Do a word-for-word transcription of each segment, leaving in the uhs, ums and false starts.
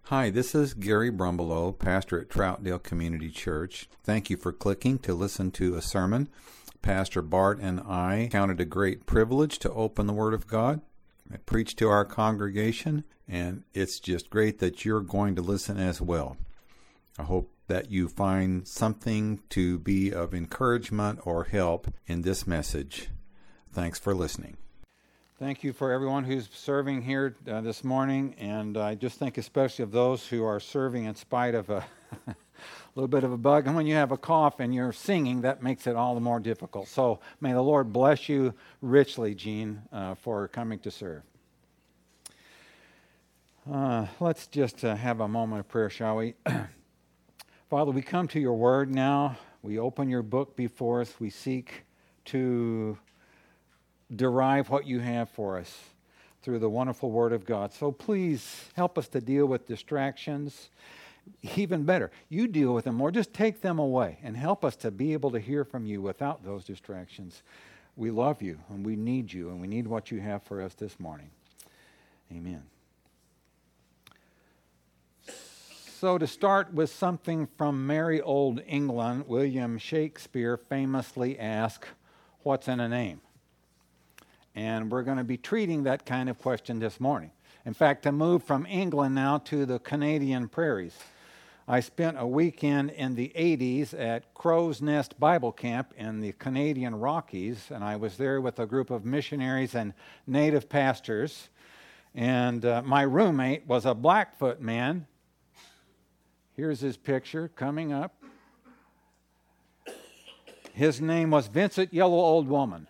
Hi, this is Gary Brumbelow, pastor at Troutdale Community Church. Thank you for clicking to listen to a sermon. Pastor Bart and I counted a great privilege to open the Word of God and preach to our congregation, and it's just great that you're going to listen as well. I hope that you find something to be of encouragement or help in this message. Thanks for listening. Thank you for everyone who's serving here uh, this morning, and I just think especially of those who are serving in spite of a little bit of a bug. And when you have a cough and you're singing, that makes it all the more difficult. So may the Lord bless you richly, Gene, uh, for coming to serve. Uh, let's just uh, have a moment of prayer, shall we? Father, we come to your word now. We open your book before us. We seek to derive what you have for us through the wonderful Word of God. So please help us to deal with distractions. Even better, you deal with them, or just take them away and help us to be able to hear from you without those distractions. We love you, and we need you, and we need what you have for us this morning. Amen. So to start with something from merry old England, William Shakespeare famously asked, "What's in a name?" And we're going to be treating that kind of question this morning. In fact, to move from England now to the Canadian prairies. I spent a weekend in the eighties at Crow's Nest Bible Camp in the Canadian Rockies, and I was there with a group of missionaries and native pastors. And uh, my roommate was a Blackfoot man. Here's his picture coming up. His name was Vincent Yellow Old Woman.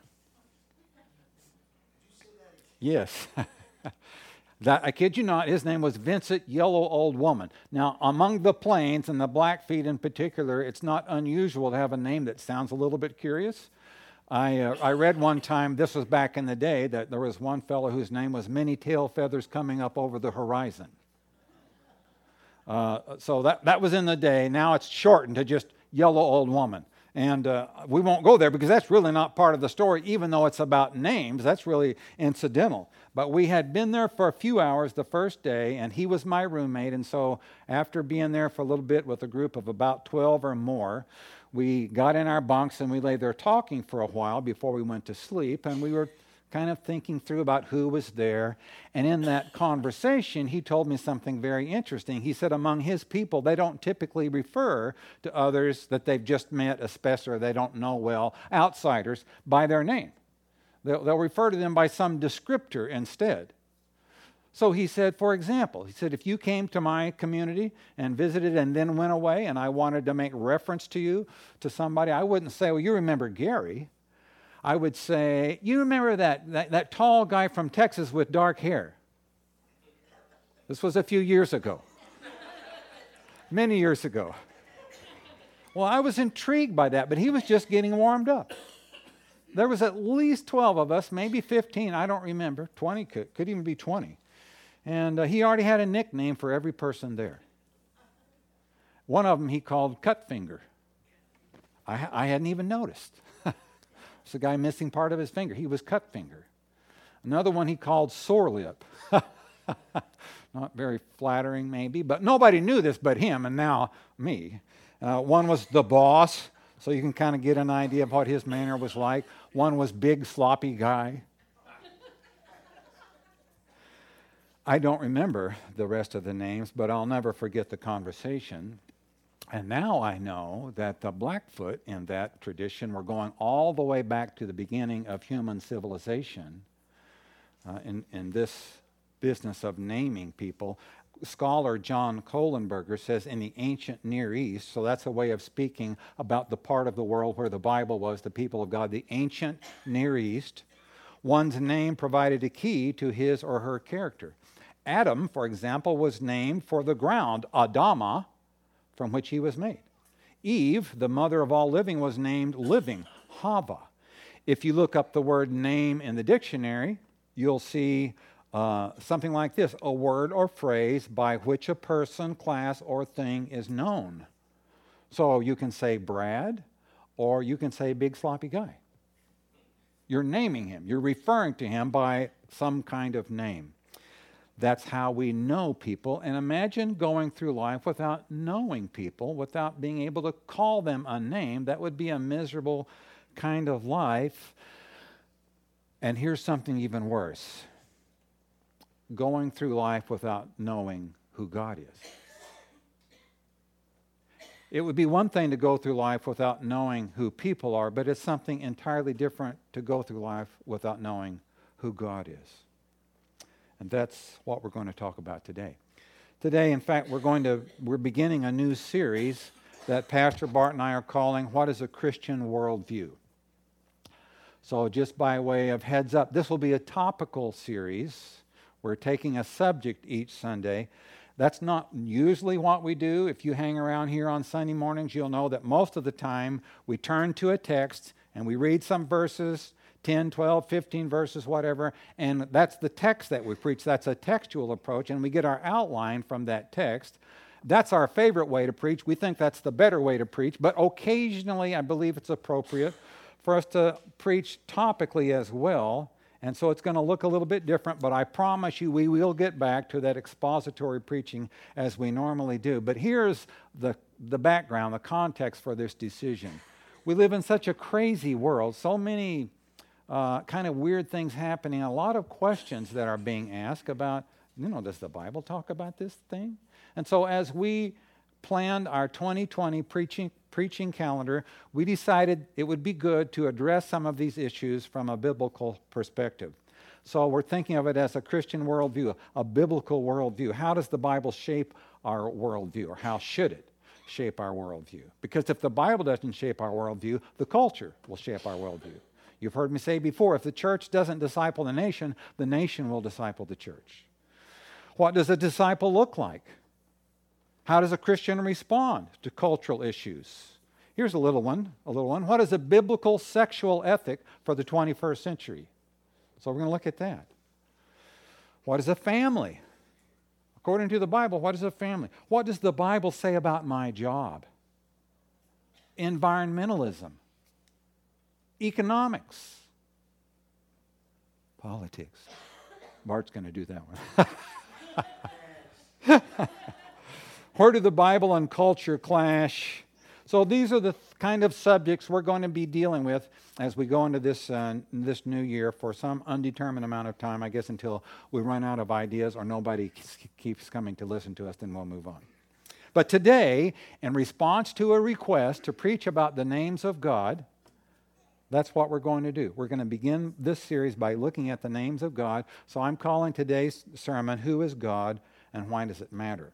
Yes. that, I kid you not, his name was Vincent Yellow Old Woman. Now, among the Plains, and the Blackfeet in particular, it's not unusual to have a name that sounds a little bit curious. I uh, I read one time, this was back in the day, that there was one fellow whose name was Many Tail Feathers Coming Up Over the Horizon. Uh, so that, that was in the day. Now it's shortened to just Yellow Old Woman. And uh, we won't go there because that's really not part of the story, even though it's about names. That's really incidental. But we had been there for a few hours the first day, and he was my roommate. And so after being there for a little bit with a group of about twelve or more, we got in our bunks and we lay there talking for a while before we went to sleep. And we were kind of thinking through about who was there. And in that conversation, he told me something very interesting. He said among his people, they don't typically refer to others that they've just met, especially or they don't know well, outsiders, by their name. They'll, they'll refer to them by some descriptor instead. So he said, for example, he said, if you came to my community and visited and then went away and I wanted to make reference to you, to somebody, I wouldn't say, well, you remember Gary. I would say, you remember that, that, that tall guy from Texas with dark hair? This was a few years ago. Many years ago. Well, I was intrigued by that, but he was just getting warmed up. There was at least twelve of us, maybe fifteen, I don't remember. twenty, could, could even be twenty. And uh, he already had a nickname for every person there. One of them he called Cutfinger. I, I hadn't even noticed. It's the guy missing part of his finger. He was Cutfinger. Another one he called Sore Lip. Not very flattering, maybe, but nobody knew this but him, and now me. Uh, one was the Boss, so you can kind of get an idea of what his manner was like. One was Big Sloppy Guy. I don't remember the rest of the names, but I'll never forget the conversation. And now I know that the Blackfoot in that tradition were going all the way back to the beginning of human civilization uh, in, in this business of naming people. Scholar John Kohlenberger says in the ancient Near East, so that's a way of speaking about the part of the world where the Bible was, the people of God, the ancient Near East, one's name provided a key to his or her character. Adam, for example, was named for the ground, Adama, from which he was made. Eve, the mother of all living, was named living, Hava. If you look up the word name in the dictionary, you'll see uh, something like this, a word or phrase by which a person, class, or thing is known. So you can say Brad, or you can say Big Sloppy Guy. You're naming him. You're referring to him by some kind of name. That's how we know people. And imagine going through life without knowing people, without being able to call them a name. That would be a miserable kind of life. And here's something even worse. Going through life without knowing who God is. It would be one thing to go through life without knowing who people are, but it's something entirely different to go through life without knowing who God is. And that's what we're going to talk about today. Today, in fact, we're going to we're beginning a new series that Pastor Bart and I are calling What is a Christian Worldview? So just by way of heads up, this will be a topical series. We're taking a subject each Sunday. That's not usually what we do. If you hang around here on Sunday mornings, you'll know that most of the time we turn to a text and we read some verses, ten, twelve, fifteen verses, whatever, and that's the text that we preach. That's a textual approach, and we get our outline from that text. That's our favorite way to preach. We think that's the better way to preach, but occasionally I believe it's appropriate for us to preach topically as well. And so it's going to look a little bit different, but I promise you we will get back to that expository preaching as we normally do. But here's the, the background, the context for this decision. We live in such a crazy world, so many uh, kind of weird things happening, a lot of questions that are being asked about, you know, does the Bible talk about this thing? And so as we planned our twenty twenty preaching preaching calendar, we decided it would be good to address some of these issues from a biblical perspective. So we're thinking of it as a Christian worldview, a biblical worldview. How does the Bible shape our worldview, or how should it shape our worldview? Because if the Bible doesn't shape our worldview, the culture will shape our worldview. You've heard me say before, if the church doesn't disciple the nation, the nation will disciple the church. What does a disciple look like? How does a Christian respond to cultural issues? Here's a little one, a little one. What is a biblical sexual ethic for the twenty-first century? So we're going to look at that. What is a family? According to the Bible, what is a family? What does the Bible say about my job? Environmentalism. Economics. Politics. Bart's going to do that one. Where do the Bible and culture clash? So these are the th- kind of subjects we're going to be dealing with as we go into this uh, this new year for some undetermined amount of time, I guess, until we run out of ideas or nobody keeps coming to listen to us, then we'll move on. But today, in response to a request to preach about the names of God, that's what we're going to do. We're going to begin this series by looking at the names of God. So I'm calling today's sermon, Who is God and Why Does It Matter?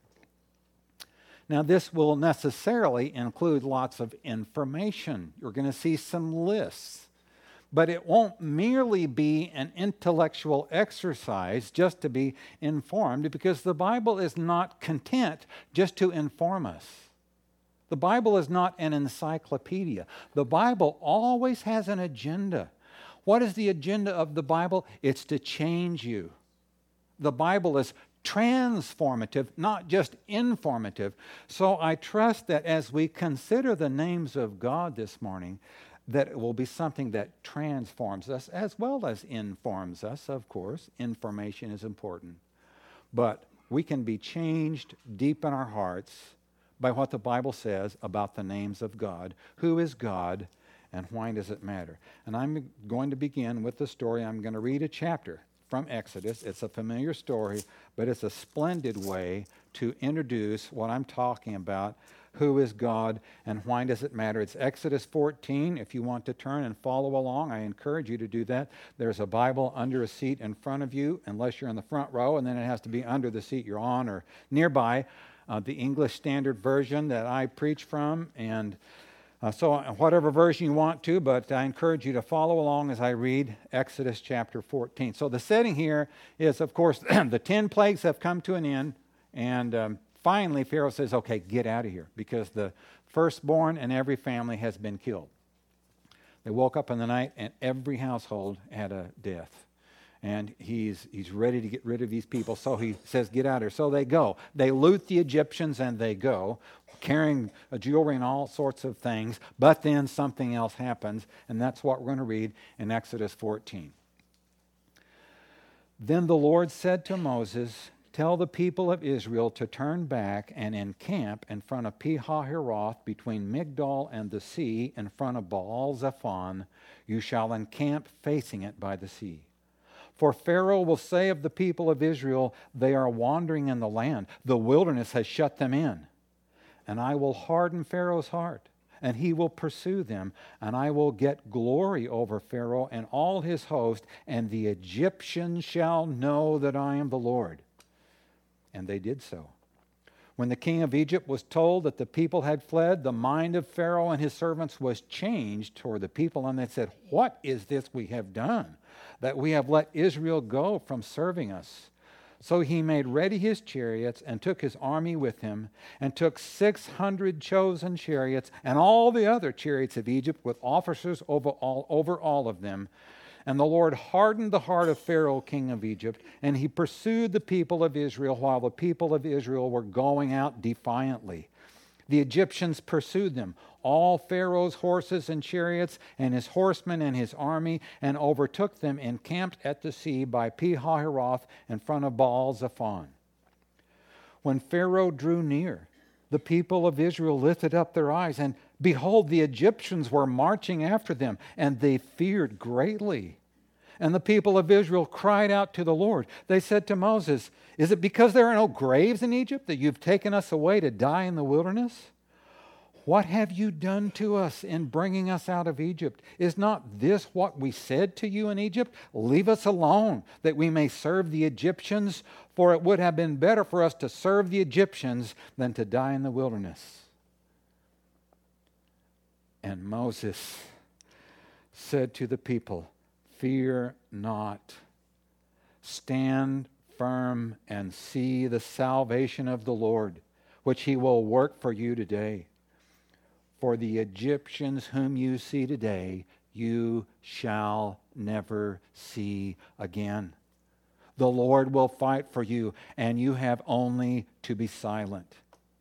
Now, this will necessarily include lots of information. You're going to see some lists. But it won't merely be an intellectual exercise just to be informed, because the Bible is not content just to inform us. The Bible is not an encyclopedia. The Bible always has an agenda. What is the agenda of the Bible? It's to change you. The Bible is transformative, not just informative. So I trust that as we consider the names of God this morning, that it will be something that transforms us as well as informs us, of course. Information is important. But we can be changed deep in our hearts by what the Bible says about the names of God. Who is God and why does it matter? And I'm going to begin with the story. I'm going to read a chapter from Exodus. It's a familiar story, but it's a splendid way to introduce what I'm talking about. Who is God and why does it matter? It's Exodus fourteen. If you want to turn and follow along, I encourage you to do that. There's a Bible under a seat in front of you, unless you're in the front row, and then it has to be under the seat you're on or nearby. Uh, the English Standard Version that I preach from, and Uh, so whatever version you want to, but I encourage you to follow along as I read Exodus chapter fourteen. So the setting here is, of course, the ten plagues have come to an end, and um, finally Pharaoh says, okay, get out of here, because the firstborn in every family has been killed. They woke up in the night, and every household had a death. And he's he's ready to get rid of these people, so he says, get out of here. So they go. They loot the Egyptians, and they go, carrying jewelry and all sorts of things. But then something else happens, and that's what we're going to read in Exodus fourteen. Then the Lord said to Moses, Tell the people of Israel to turn back and encamp in front of Pi-hahiroth between Migdol and the sea in front of Baal-zephon. You shall encamp facing it by the sea. For Pharaoh will say of the people of Israel, they are wandering in the land. The wilderness has shut them in. And I will harden Pharaoh's heart, and he will pursue them, and I will get glory over Pharaoh and all his host, and the Egyptians shall know that I am the Lord. And they did so. When the king of Egypt was told that the people had fled, the mind of Pharaoh and his servants was changed toward the people, and they said, what is this we have done, that we have let Israel go from serving us? So he made ready his chariots and took his army with him, and took six hundred chosen chariots and all the other chariots of Egypt with officers over all, over all of them. And the Lord hardened the heart of Pharaoh, king of Egypt, and he pursued the people of Israel while the people of Israel were going out defiantly. The Egyptians pursued them, all Pharaoh's horses and chariots, and his horsemen and his army, and overtook them encamped at the sea by Pi-hahiroth in front of Baal-zephon. When Pharaoh drew near, the people of Israel lifted up their eyes, and behold, the Egyptians were marching after them, and they feared greatly. And the people of Israel cried out to the Lord. They said to Moses, is it because there are no graves in Egypt that you've taken us away to die in the wilderness? What have you done to us in bringing us out of Egypt? Is not this what we said to you in Egypt? Leave us alone, that we may serve the Egyptians, for it would have been better for us to serve the Egyptians than to die in the wilderness. And Moses said to the people, fear not. Stand firm and see the salvation of the Lord, which he will work for you today. For the Egyptians whom you see today, you shall never see again. The Lord will fight for you, and you have only to be silent.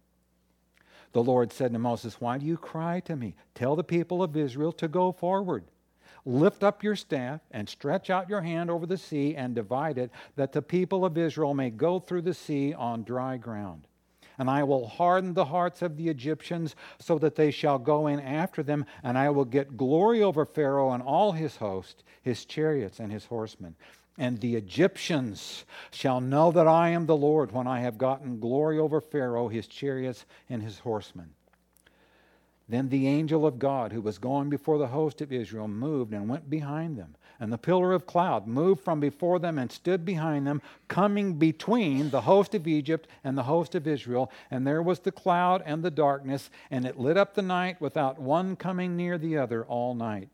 The Lord said to Moses, why do you cry to me? Tell the people of Israel to go forward. Lift up your staff and stretch out your hand over the sea and divide it, that the people of Israel may go through the sea on dry ground. And I will harden the hearts of the Egyptians so that they shall go in after them, and I will get glory over Pharaoh and all his host, his chariots and his horsemen. And the Egyptians shall know that I am the Lord when I have gotten glory over Pharaoh, his chariots, and his horsemen. Then the angel of God, who was going before the host of Israel, moved and went behind them. And the pillar of cloud moved from before them and stood behind them, coming between the host of Egypt and the host of Israel. And there was the cloud and the darkness, and it lit up the night without one coming near the other all night.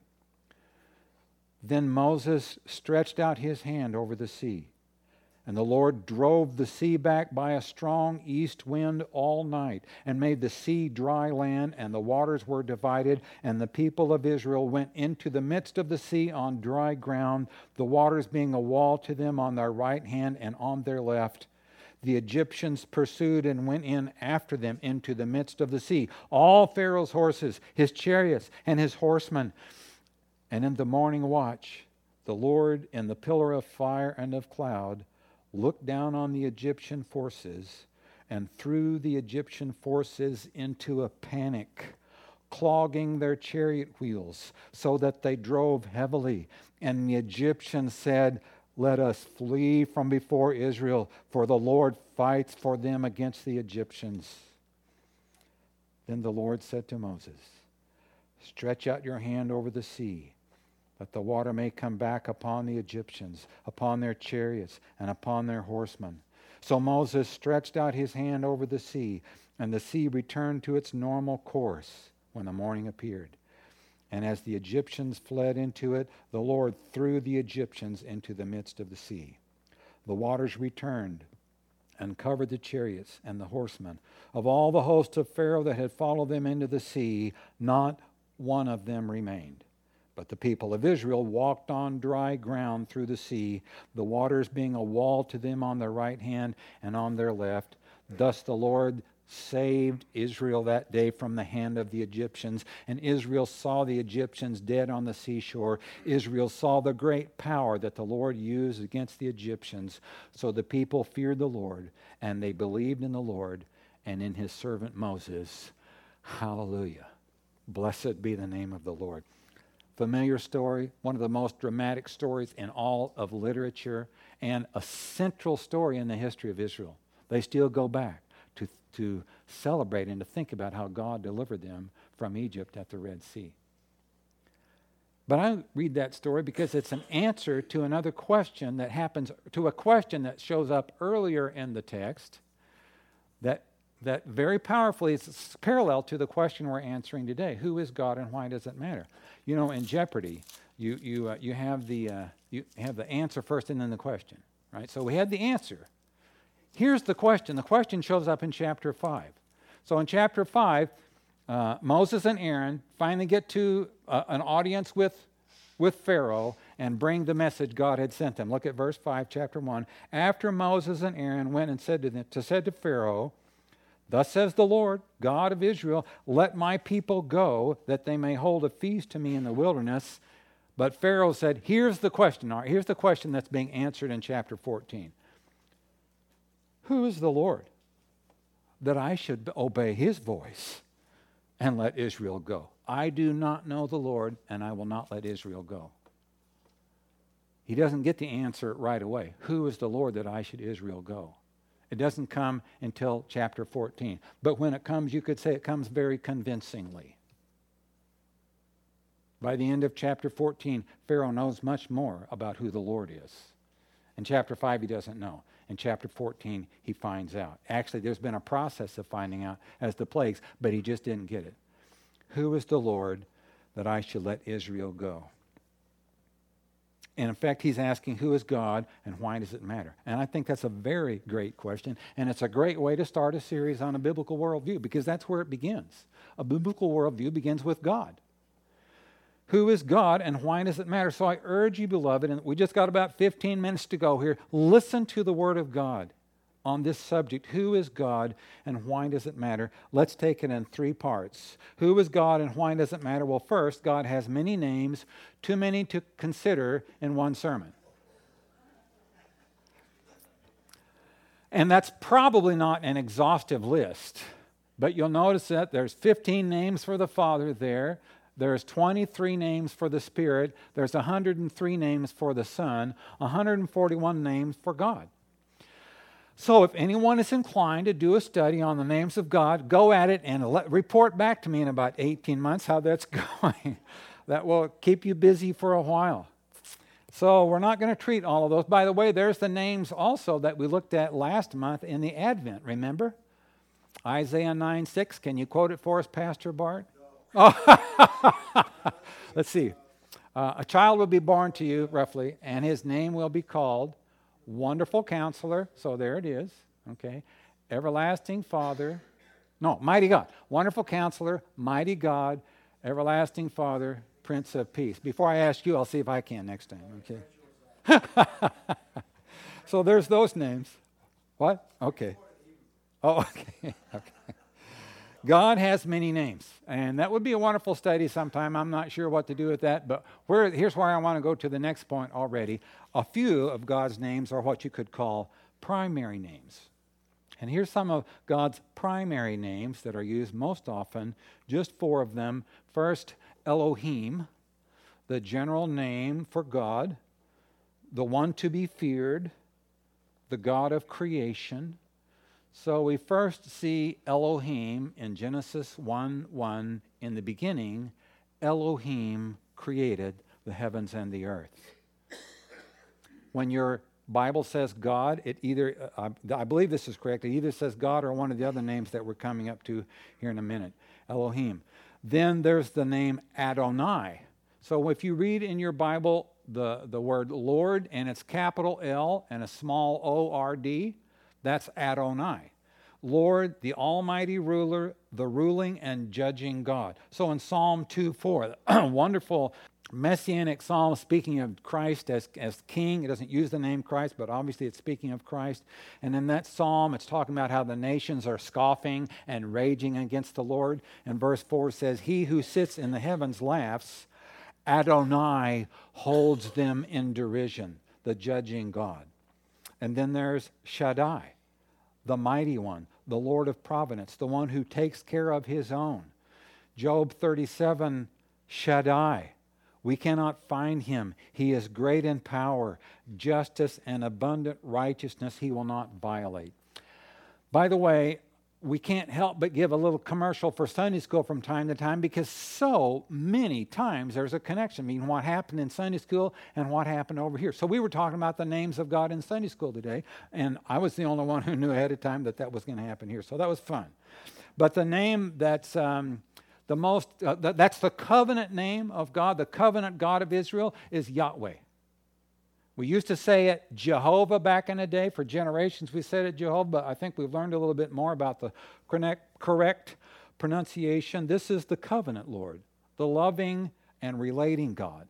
Then Moses stretched out his hand over the sea, and the Lord drove the sea back by a strong east wind all night, and made the sea dry land, and the waters were divided, and the people of Israel went into the midst of the sea on dry ground, the waters being a wall to them on their right hand and on their left. The Egyptians pursued and went in after them into the midst of the sea, all Pharaoh's horses, his chariots, and his horsemen. And in the morning watch, the Lord in the pillar of fire and of cloud looked down on the Egyptian forces and threw the Egyptian forces into a panic, clogging their chariot wheels so that they drove heavily. And the Egyptians said, let us flee from before Israel, for the Lord fights for them against the Egyptians. Then the Lord said to Moses, stretch out your hand over the sea, that the water may come back upon the Egyptians, upon their chariots, and upon their horsemen. So Moses stretched out his hand over the sea, and the sea returned to its normal course when the morning appeared. And as the Egyptians fled into it, the Lord threw the Egyptians into the midst of the sea. The waters returned and covered the chariots and the horsemen. Of all the hosts of Pharaoh that had followed them into the sea, not one of them remained. But the people of Israel walked on dry ground through the sea, the waters being a wall to them on their right hand and on their left. Thus the Lord saved Israel that day from the hand of the Egyptians. And Israel saw the Egyptians dead on the seashore. Israel saw the great power that the Lord used against the Egyptians. So the people feared the Lord, and they believed in the Lord and in his servant Moses. Hallelujah. Blessed be the name of the Lord. Familiar story, one of the most dramatic stories in all of literature, and a central story in the history of Israel. They still go back to, to celebrate and to think about how God delivered them from Egypt at the Red Sea. But I read that story because it's an answer to another question that happens, to a question that shows up earlier in the text that, that very powerfully is parallel to the question we're answering today. Who is God and why does it matter? You know, in Jeopardy, you, you, uh, you, have the, uh, you have the answer first and then the question, right? So we had the answer. Here's the question. The question shows up in chapter five. So in chapter five, uh, Moses and Aaron finally get to uh, an audience with, with Pharaoh and bring the message God had sent them. Look at verse five, chapter one. After Moses and Aaron went and said to, them, to said to Pharaoh, "Thus says the Lord, God of Israel, let my people go, that they may hold a feast to me in the wilderness." But Pharaoh said, here's the question. All right, here's the question that's being answered in chapter fourteen. Who is the Lord, that I should obey his voice and let Israel go? I do not know the Lord, and I will not let Israel go. He doesn't get the answer right away. Who is the Lord that I should Israel go? It doesn't come until chapter fourteen. But when it comes, you could say it comes very convincingly. By the end of chapter fourteen, Pharaoh knows much more about who the Lord is. In chapter five, he doesn't know. In chapter fourteen, he finds out. Actually, there's been a process of finding out as the plagues, but he just didn't get it. Who is the Lord that I should let Israel go? And in fact, he's asking, who is God and why does it matter? And I think that's a very great question, and it's a great way to start a series on a biblical worldview, because that's where it begins. A biblical worldview begins with God. Who is God and why does it matter? So I urge you, beloved, and we just got about fifteen minutes to go here, listen to the Word of God on this subject. Who is God and why does it matter? Let's take it in three parts. Who is God and why does it matter? Well, first, God has many names, too many to consider in one sermon. And that's probably not an exhaustive list, but you'll notice that there's fifteen names for the Father there. There's twenty-three names for the Spirit. There's one hundred three names for the Son. one hundred forty-one names for God. So if anyone is inclined to do a study on the names of God, go at it and let, report back to me in about eighteen months how that's going. That will keep you busy for a while. So we're not going to treat all of those. By the way, there's the names also that we looked at last month in the Advent, remember? Isaiah nine six. Can you quote it for us, Pastor Bart? Oh. Let's see. Uh, a child will be born to you, roughly, and his name will be called Wonderful Counselor. So there it is. Okay. Everlasting Father. No, Mighty God. Wonderful Counselor, Mighty God, Everlasting Father, Prince of Peace. Before I ask you, I'll see if I can next time. Okay. So there's those names. What? Okay. Oh, okay. Okay. God has many names, and that would be a wonderful study sometime. I'm not sure what to do with that, but where, here's where I want to go to the next point already. A few of God's names are what you could call primary names. And here's some of God's primary names that are used most often, just four of them. First, Elohim, the general name for God, the one to be feared, the God of creation. So we first see Elohim in Genesis one one. In the beginning, Elohim created the heavens and the earth. When your Bible says God, it either, uh, I believe this is correct, it either says God or one of the other names that we're coming up to here in a minute, Elohim. Then there's the name Adonai. So if you read in your Bible the, the word Lord, and it's capital L and a small O R D, that's Adonai. Lord, the almighty ruler, the ruling and judging God. So in Psalm two four, wonderful messianic psalm speaking of Christ as, as king. It doesn't use the name Christ, but obviously it's speaking of Christ. And in that psalm, it's talking about how the nations are scoffing and raging against the Lord. And verse four says, he who sits in the heavens laughs, Adonai holds them in derision, the judging God. And then there's Shaddai, the mighty one, the Lord of providence, the one who takes care of his own. Job thirty-seven, Shaddai. We cannot find him. He is great in power, justice, and abundant righteousness he will not violate. By the way, we can't help but give a little commercial for Sunday school from time to time because so many times there's a connection between what happened in Sunday school and what happened over here. So we were talking about the names of God in Sunday school today, and I was the only one who knew ahead of time that that was going to happen here. So that was fun. But the name that's um, the most, uh, th- that's the covenant name of God, the covenant God of Israel, is Yahweh. We used to say it Jehovah back in the day. For generations we said it Jehovah, but I think we've learned a little bit more about the correct, correct pronunciation. This is the covenant Lord, the loving and relating God,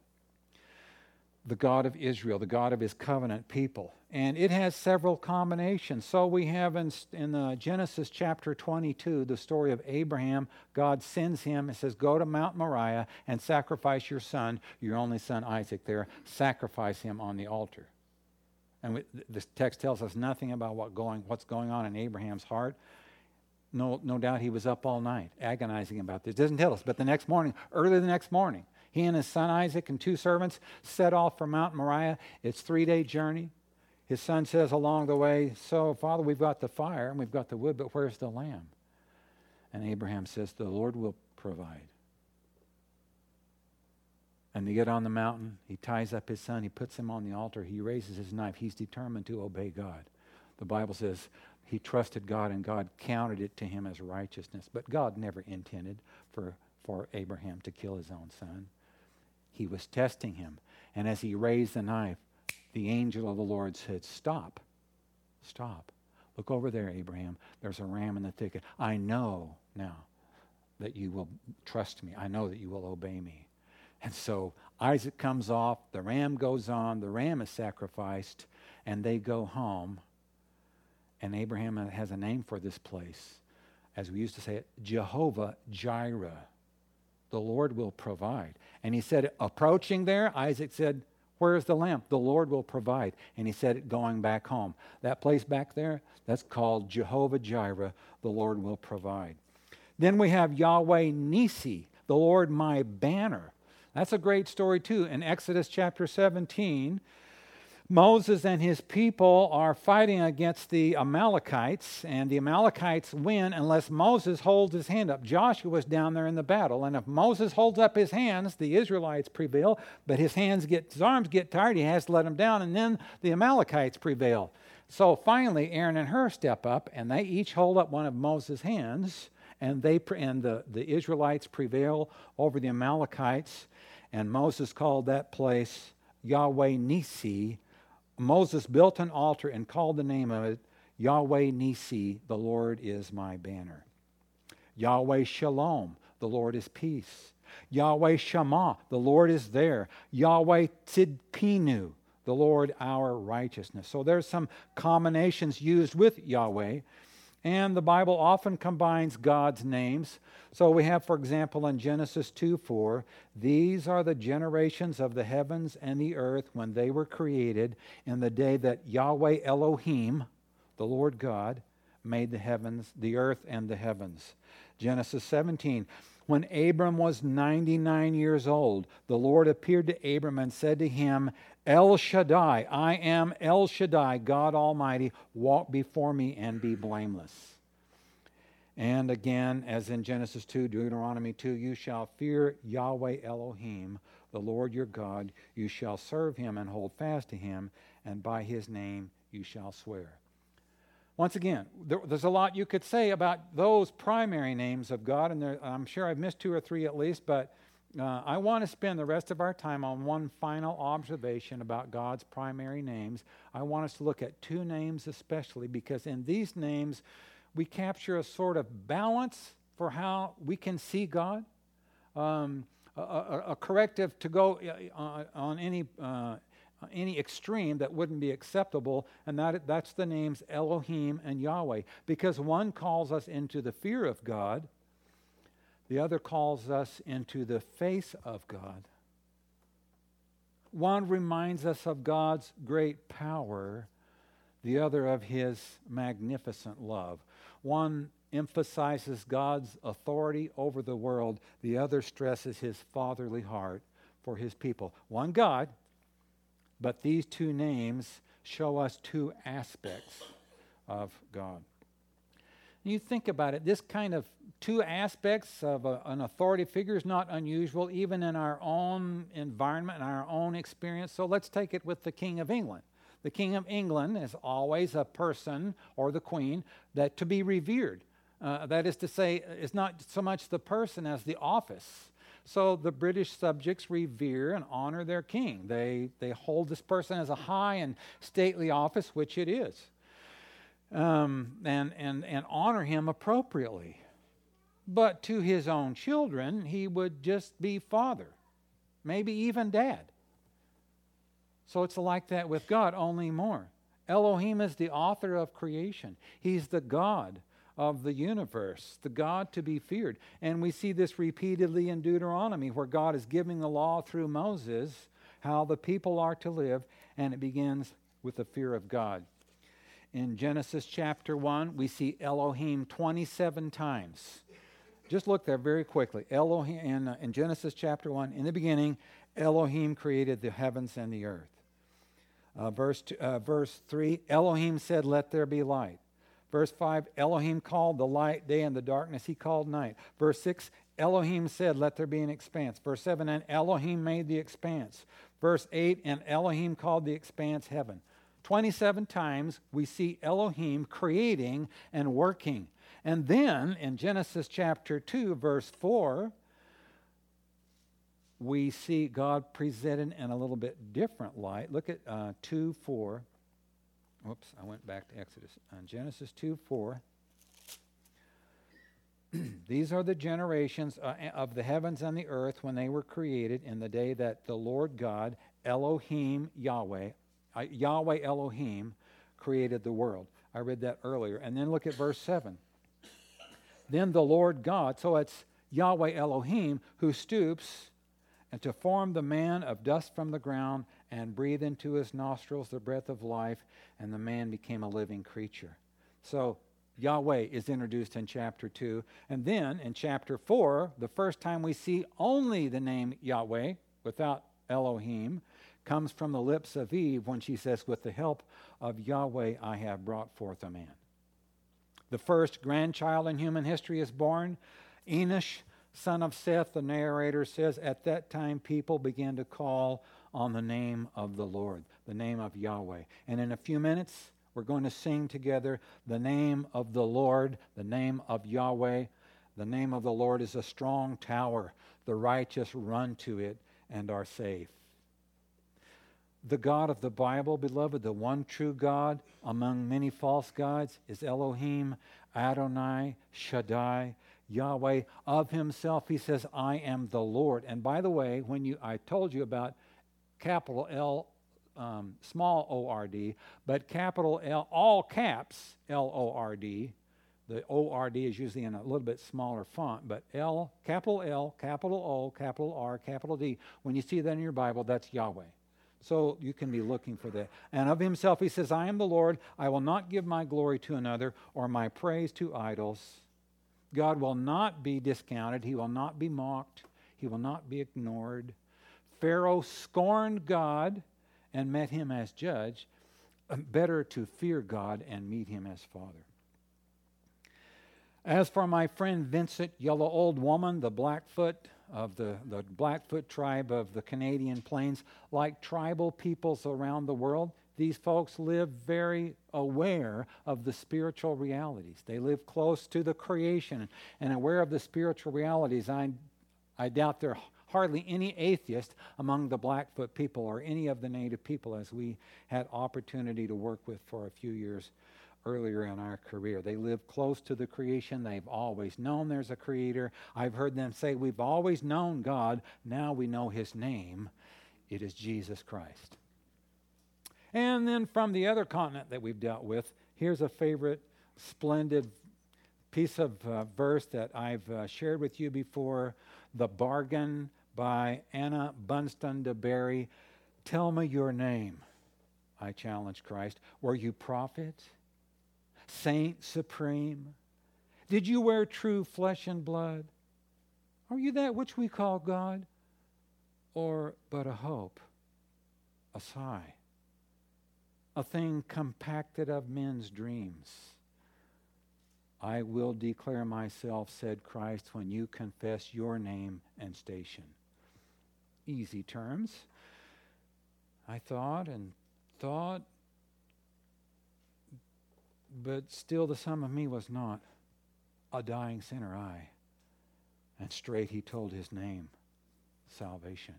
the God of Israel, the God of his covenant people. And it has several combinations. So we have in, in uh, Genesis chapter twenty-two, the story of Abraham. God sends him and says, go to Mount Moriah and sacrifice your son, your only son Isaac there. Sacrifice him on the altar. And we, this text tells us nothing about what going, what's going on in Abraham's heart. No, no doubt he was up all night agonizing about this. It doesn't tell us, but the next morning, early the next morning, he and his son Isaac and two servants set off for Mount Moriah. It's a three-day journey. His son says along the way, so, Father, we've got the fire and we've got the wood, but where's the lamb? And Abraham says, the Lord will provide. And they get on the mountain. He ties up his son. He puts him on the altar. He raises his knife. He's determined to obey God. The Bible says he trusted God and God counted it to him as righteousness. But God never intended for, for Abraham to kill his own son. He was testing him. And as he raised the knife, the angel of the Lord said, stop, stop. Look over there, Abraham. There's a ram in the thicket. I know now that you will trust me. I know that you will obey me. And so Isaac comes off. The ram goes on. The ram is sacrificed. And they go home. And Abraham has a name for this place. As we used to say it, Jehovah Jireh. The Lord will provide. And he said, approaching there, Isaac said, where's the lamb? The Lord will provide. And he said it going back home. That place back there, that's called Jehovah Jireh. The Lord will provide. Then we have Yahweh Nisi, the Lord my banner. That's a great story too. In Exodus chapter seventeen, Moses and his people are fighting against the Amalekites, and the Amalekites win unless Moses holds his hand up. Joshua was down there in the battle, and if Moses holds up his hands, the Israelites prevail, but his hands get, his arms get tired, he has to let them down, and then the Amalekites prevail. So finally, Aaron and Hur step up, and they each hold up one of Moses' hands, and they and the, the Israelites prevail over the Amalekites, and Moses called that place Yahweh Nisi. Moses built an altar and called the name of it Yahweh Nisi, the Lord is my banner. Yahweh Shalom, the Lord is peace. Yahweh Shammah, the Lord is there. Yahweh Tzidkenu, the Lord our righteousness. So there's some combinations used with Yahweh. And the Bible often combines God's names. So we have, for example, in Genesis two four, these are the generations of the heavens and the earth when they were created in the day that Yahweh Elohim, the Lord God, made the heavens, the earth and the heavens. Genesis seventeen, when Abram was ninety-nine years old, the Lord appeared to Abram and said to him, El Shaddai, I am El Shaddai, God Almighty, walk before me and be blameless. And again, as in Genesis two, Deuteronomy two, you shall fear Yahweh Elohim, the Lord your God. You shall serve him and hold fast to him, and by his name you shall swear. Once again, there, there's a lot you could say about those primary names of God, and there, I'm sure I've missed two or three at least, but uh, I want to spend the rest of our time on one final observation about God's primary names. I want us to look at two names especially, because in these names we capture a sort of balance for how we can see God, um, a, a, a corrective to go uh, on any uh, any extreme that wouldn't be acceptable, and that that's the names Elohim and Yahweh, because one calls us into the fear of God, the other calls us into the face of God. One reminds us of God's great power, the other of his magnificent love. One emphasizes God's authority over the world, the other stresses his fatherly heart for his people. One God, but these two names show us two aspects of God. You think about it, this kind of two aspects of a, an authority figure is not unusual, even in our own environment and our own experience. So let's take it with the King of England. The King of England is always a person, or the Queen, that to be revered. Uh, that is to say, it's not so much the person as the office. So the British subjects revere and honor their king. They, they hold this person as a high and stately office, which it is. Um, and, and, and honor him appropriately. But to his own children, he would just be father, maybe even dad. So it's like that with God, only more. Elohim is the author of creation. He's the God of the universe, the God to be feared. And we see this repeatedly in Deuteronomy, where God is giving the law through Moses, how the people are to live, and it begins with the fear of God. In Genesis chapter one, we see Elohim twenty-seven times. Just look there very quickly. Elohim in, uh, in Genesis chapter one, in the beginning, Elohim created the heavens and the earth. Uh, verse two, uh, verse three, Elohim said, "Let there be light." Verse five, Elohim called the light day, and the darkness he called night. Verse six, Elohim said, "Let there be an expanse." Verse seven, and Elohim made the expanse. Verse eight, and Elohim called the expanse heaven. twenty-seven times we see Elohim creating and working. And then in Genesis chapter two, verse four, we see God presented in a little bit different light. Look at uh, two four. Whoops, I went back to Exodus. Uh, Genesis two four. These are the generations uh, of the heavens and the earth when they were created in the day that the Lord God, Elohim Yahweh, uh, Yahweh Elohim, created the world. I read that earlier. And then look at verse seven. Then the Lord God, so it's Yahweh Elohim, who stoops and to form the man of dust from the ground and breathe into his nostrils the breath of life, and the man became a living creature. So Yahweh is introduced in chapter two. And then in chapter four, the first time we see only the name Yahweh without Elohim comes from the lips of Eve when she says, "With the help of Yahweh I have brought forth a man." The first grandchild in human history is born, Enosh, son of Seth. The narrator says, at that time people began to call on the name of the Lord, the name of Yahweh. And in a few minutes, we're going to sing together the name of the Lord, the name of Yahweh. The name of the Lord is a strong tower. The righteous run to it and are safe. The God of the Bible, beloved, the one true God among many false gods, is Elohim, Adonai, Shaddai, Yahweh. Of himself, he says, "I am the Lord." And by the way, when you, I told you about capital L, um, small O R D, but capital L, all caps, L O R D. The O R D is usually in a little bit smaller font, but L, capital L, capital O, capital R, capital D. When you see that in your Bible, that's Yahweh. So you can be looking for that. And of himself, he says, "I am the Lord. I will not give my glory to another or my praise to idols." God will not be discounted. He will not be mocked. He will not be ignored. Pharaoh scorned God and met him as judge. Better to fear God and meet him as Father. As for my friend Vincent, Yellow Old Woman, the Blackfoot of the, the Blackfoot tribe of the Canadian Plains, like tribal peoples around the world, these folks live very aware of the spiritual realities. They live close to the creation and aware of the spiritual realities. I, I doubt there are hardly any atheist among the Blackfoot people or any of the native people, as we had opportunity to work with for a few years earlier in our career. They live close to the creation. They've always known there's a creator. I've heard them say, we've always known God. Now we know his name. It is Jesus Christ. And then from the other continent that we've dealt with, here's a favorite, splendid piece of uh, verse that I've uh, shared with you before. The Bargain by Anna Bunston de Berry. Tell me your name, I challenged Christ. Were you prophet? Saint supreme? Did you wear true flesh and blood? Are you that which we call God? Or but a hope, a sigh, a thing compacted of men's dreams? I will declare myself, said Christ, when you confess your name and station. Easy terms. I thought and thought, but still the sum of me was not a dying sinner I. And straight he told his name, salvation.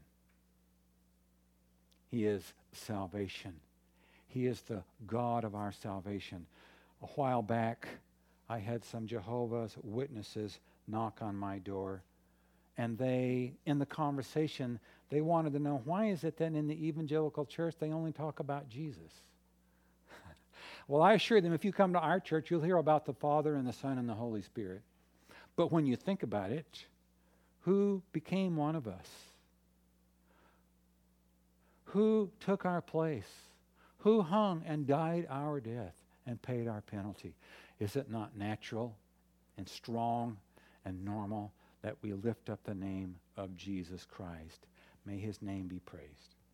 He is salvation. He is the God of our salvation. A while back, I had some Jehovah's Witnesses knock on my door, and they, in the conversation, they wanted to know, why is it that in the evangelical church they only talk about Jesus? Well, I assure them, if you come to our church, you'll hear about the Father and the Son and the Holy Spirit. But when you think about it, who became one of us? Who took our place? Who hung and died our death and paid our penalty? Is it not natural and strong and normal that we lift up the name of Jesus Christ? May his name be praised.